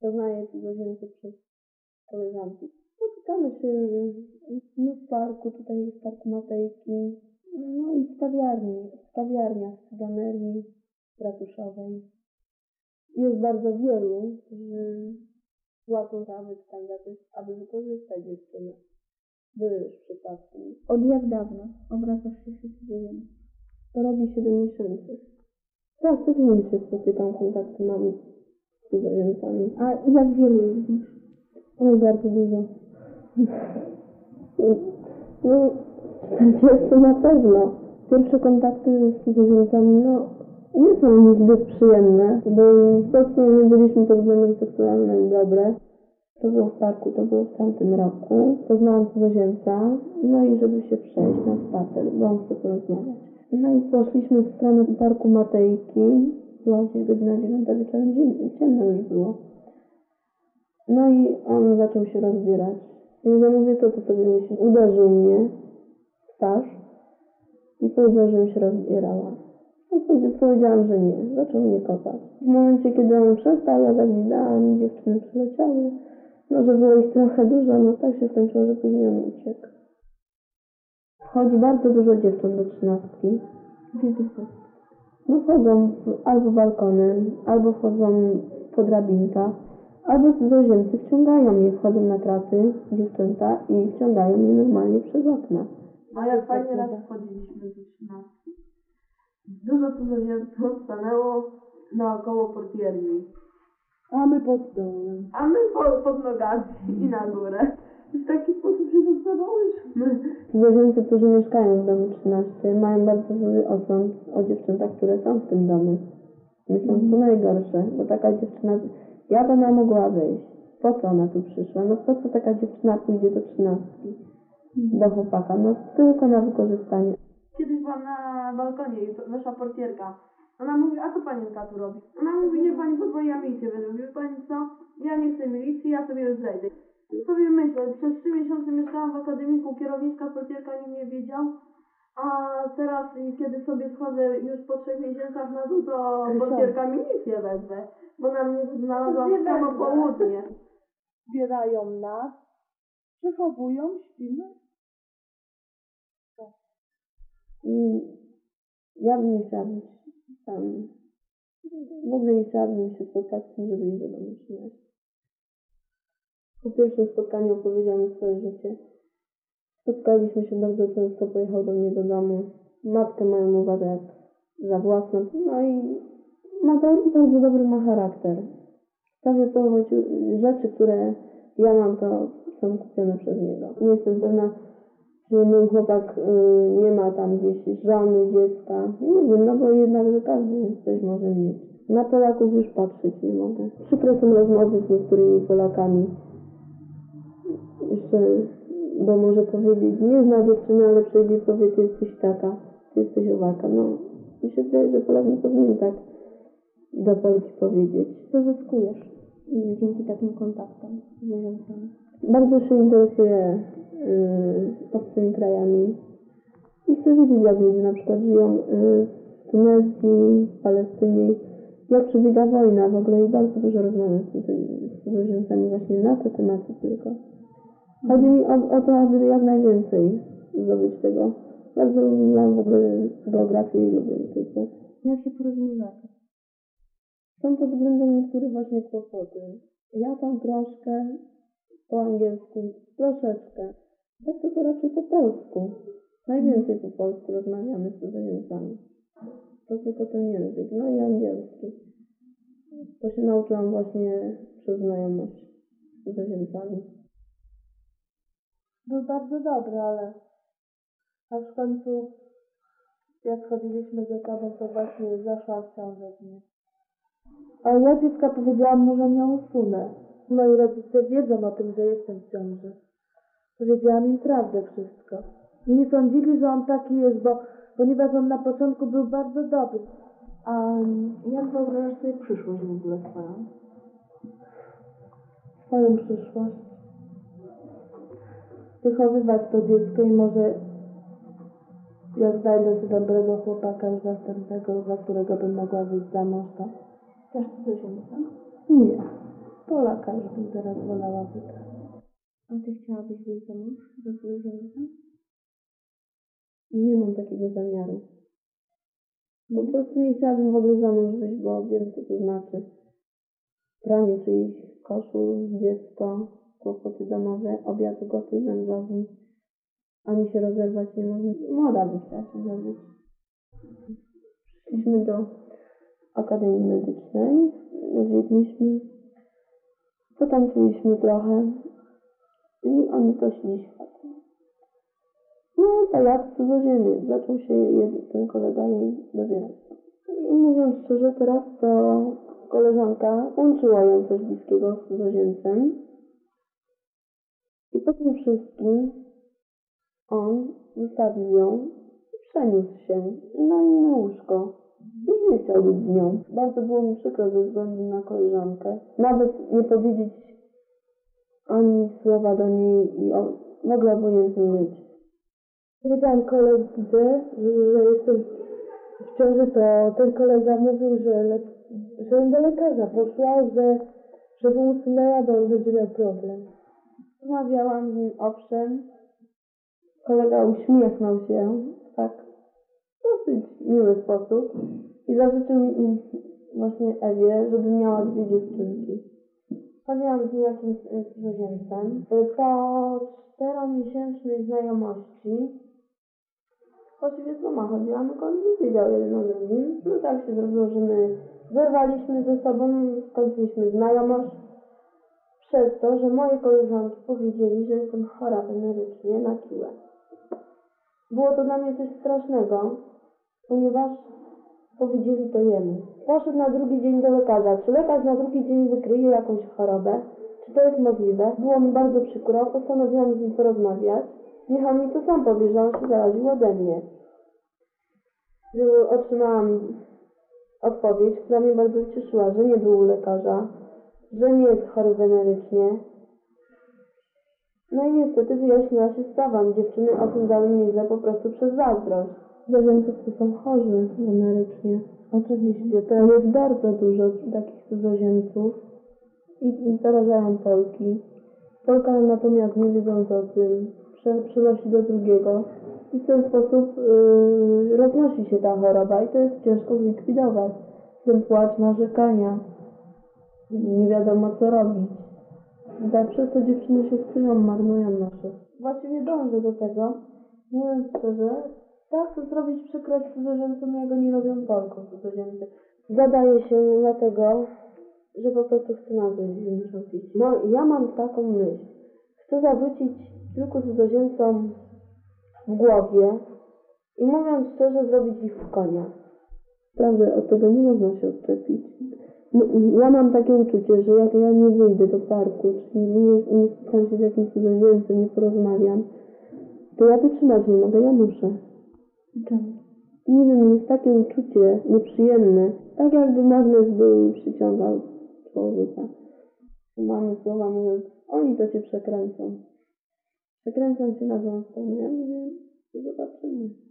poznaję cudzoziemców przez koleżanki. Spotykamy się w parku, tutaj w Parku Matejki, no i w kawiarniach, w Cyganerii, w Ratuszowej. Jest bardzo wielu, którzy płacą za wystań, za to, aby wykorzystać dziewczynę. Były już przypadki. Od jak dawno obracasz się z cudzoziemcem? To robi 7 miesięcy. Tak, codziennie się spotykam, kontakty mam z cudzoziemcami. A jak wielu jest? Oj, bardzo dużo. No, 40 na pewno. Pierwsze kontakty z cudzoziemcami, nie są zbyt przyjemne, bo po prostu nie byliśmy pod względem seksualnym dobre. To było w parku, to było w tamtym roku. Poznałam cudzoziemca, no i żeby się przejść na spacer, bo on chce porozmawiać. No i poszliśmy w stronę Parku Matejki, była gdzieś godzina 9 wieczorem, ciemno już było. No i on zaczął się rozbierać. Więc ja mówię, co ty sobie myślisz? Uderzył mnie w twarz i powiedział, żebym się rozbierała. No powiedziałam, że nie. Zaczął mnie kopać. W momencie, kiedy on przestał, ja zagwidałam i dziewczyny przyleciały. No, że było ich trochę dużo, no tak się skończyło, że później on uciekł. Wchodzi bardzo dużo dziewcząt do 13. W jaki sposób? No wchodzą albo balkonem, albo wchodzą po drabinkach, albo cudzoziemcy wciągają je, wchodzą na kraty dziewczęta i wciągają je normalnie przez okna. A jak fajnie raz wchodziliśmy do 13. Dużo cudzoziemców stanęło naokoło portierni. A my pod stołem. A my pod nogami i na górę. I w taki sposób się dostawałyśmy. Cudzoziemcy, którzy mieszkają w domu 13, mają bardzo zły osąd o dziewczętach, które są w tym domu. Myślą, co najgorsze, bo taka dziewczyna, jak ona mogła wejść? Po co ona tu przyszła? No po co taka dziewczyna pójdzie do 13? Do chłopaka? No tylko na wykorzystanie. Kiedyś byłam na balkonie i weszła portierka. Ona mówi, a co panienka tu robi? Ona mówi, niech pani podwoi, ja milicję będę. Mówi, pani co? Ja nie chcę milicji, ja sobie już zejdę. Sobie myślę, przez 3 miesiące mieszkałam w akademiku, kierowniczka, portierka nim nie wiedział. A teraz, kiedy sobie schodzę już po 3 miesiącach na dół, to portierka milicję wezmę. Bo na mnie znalazła w samo południe. Zbierają nas, przechowują, śpimy. I ja bym nie chciała być tam. W ogóle nie chciałabym się spotkać z tym, żeby iść do domu 13. Po pierwszym spotkaniu opowiedział mi swoje życie. Spotkaliśmy się bardzo często, pojechał do mnie do domu. Matkę moją uważa jak za własną. No i bardzo dobry ma charakter. Prawie połowę rzeczy, które ja mam, to są kupione przez niego. Nie jestem pewna, że mój chłopak nie ma tam gdzieś żony, dziecka. Nie wiem, no bo jednak, że każdy coś może mieć. Na Polaków już patrzeć nie mogę. Przykre są rozmowy z niektórymi Polakami. Jeszcze, bo może powiedzieć, nie zna dziewczyny, ale przyjdzie i powie, ty jesteś taka, ty jesteś owaka. No, mi się wydaje, że Polak nie powinien tak do Polki powiedzieć. Co zyskujesz dzięki takim kontaktom z cudzoziemcami? Bardzo się interesuję obcymi krajami i chcę wiedzieć, jak ludzie na przykład żyją w Tunezji, w Palestynie, jak przebiega wojna w ogóle i bardzo dużo rozmawiam z cudzoziemcami właśnie na te tematy tylko. Chodzi mi o to, aby jak najwięcej zdobyć tego. Bardzo lubiłam w ogóle geografię i lubię takie. Jak się porozumiewacie? Są pod względem niektórych właśnie kłopoty. Ja tam troszkę po angielsku, troszeczkę. Tak to raczej po polsku. Najwięcej po polsku rozmawiamy z cudzoziemcami. To tylko ten język, no i angielski. To się nauczyłam właśnie przez znajomość z cudzoziemcami. Był bardzo dobry, ale aż w końcu jak chodziliśmy ze sobą, to właśnie zaszła w ciążę z nim. A ja dziecka powiedziałam mu, że nie usunę. Moi rodzice wiedzą o tym, że jestem w ciąży. Powiedziałam im prawdę wszystko. Nie sądzili, że on taki jest, ponieważ on na początku był bardzo dobry. A jak wyobrażasz sobie przyszłość w ogóle swoją? Swoją przyszłość. Wychowywać to dziecko i może jak znajdę sobie dobrego chłopaka już następnego, za którego bym mogła wyjść za mąż, to Też cudzoziemca? nie. Polaka już bym teraz wolała wybrać. A ty chciałabyś wyjść za mąż za cudzoziemca? Nie mam takiego zamiaru. Po prostu nie chciałabym w ogóle za mąż wyjść, bo wiem, co to znaczy. Pranie czyichś koszul, dziecko, kłopoty domowe, obiad gotuj mężowi. Ani się rozerwać nie można. Młoda by chciała się zabić. Przyszliśmy do Akademii Medycznej, zjedliśmy, potańczyliśmy trochę i oni doszli świat. No tak jak cudzoziemiec, zaczął się ten kolega jej dobierać. I mówiąc szczerze, teraz to koleżanka łączyła ją coś bliskiego z cudzoziemcem. I po tym wszystkim on zostawił ją i przeniósł się na inne łóżko. Już nie chciał być z nią. Bardzo było mi przykro ze względu na koleżankę. Nawet nie powiedzieć ani słowa do niej i mogła obojętnie być. Powiedziałam koledze, że jestem w ciąży, to ten kolega mówił, że do lekarza poszła, żeby usunęła, bo on będzie miał problem. Rozmawiałam z nim, owszem. Kolega uśmiechnął się w tak dosyć miły sposób i zażyczył mi właśnie Ewie, żeby miała 2 dziewczynki. Chodziłam z niejakim cudzoziemcem. Po 4-miesięcznej znajomości, właściwie sama chodziłam, tylko on nie wiedział jeden o drugim. No tak się zrobiło, że my zerwaliśmy ze sobą, skończyliśmy znajomość. Przez to, że moje koleżanki powiedzieli, że jestem chora wenerycznie na kiłę. Było to dla mnie coś strasznego, ponieważ powiedzieli to jemu. Poszedł na drugi dzień do lekarza. Czy lekarz na drugi dzień wykryje jakąś chorobę? Czy to jest możliwe? Było mi bardzo przykro, postanowiłam z nim porozmawiać. Niech on mi to sam powie, że on się zaraził ode mnie. Otrzymałam odpowiedź, która mnie bardzo ucieszyła, że nie był u lekarza, że nie jest chory wenerycznie. No i niestety wyjaśniła się sprawa. Dziewczyny osądzały mnie źle po prostu przez zazdrość. Cudzoziemcy są chorzy wenerycznie. Oczywiście, to jest bardzo dużo takich cudzoziemców i zarażają Polki. Polka natomiast nie wiedząc o tym przenosi do drugiego i w ten sposób roznosi się ta choroba i to jest ciężko zlikwidować. Ten płacz, narzekania, nie wiadomo co robić. I tak przez to dziewczyny się psują, marnują nasze. Właściwie dążę do tego, mówiąc szczerze, tak chcę zrobić przykrość cudzoziemcom, jak oni robią Polkom cudzoziemcy. Zadaje się dlatego, że po prostu chcę nazwać zwierzęcić. No ja mam taką myśl. Chcę zawrócić kilku cudzoziemcom w głowie i mówiąc szczerze, zrobić ich w konia. Prawda, od tego nie można się odczepić. Ja mam takie uczucie, że jak ja nie wyjdę do parku, czy nie spotkam się z jakimś cudzoziemcem, nie porozmawiam, to ja wytrzymać nie mogę, ja muszę. Czemu? Nie wiem, jest takie uczucie nieprzyjemne, tak jakby magnes był i przyciągał człowieka. Mamy słowa mówiąc, oni to cię przekręcą. Przekręcą cię na złą stronę. Ja mówię, zobaczymy.